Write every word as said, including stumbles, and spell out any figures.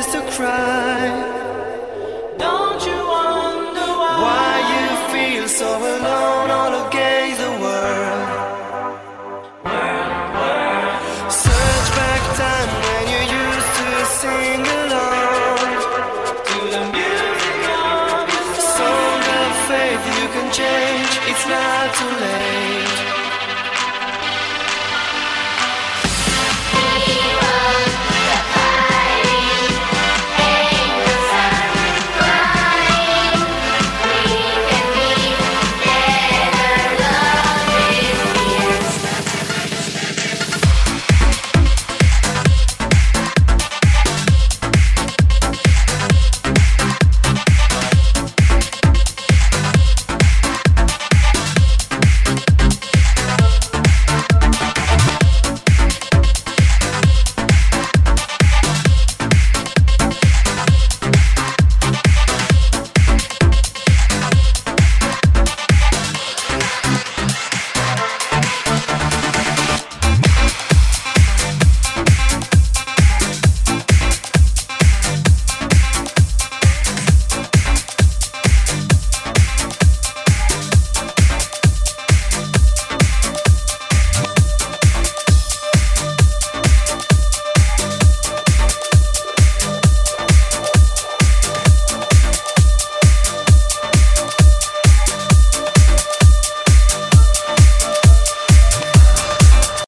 tears to cry. Don't you wonder why, why you feel so alone all against the world? World, world. Search back time when you used to sing along to the music of your song. Song of faith, you can change, it's not too late.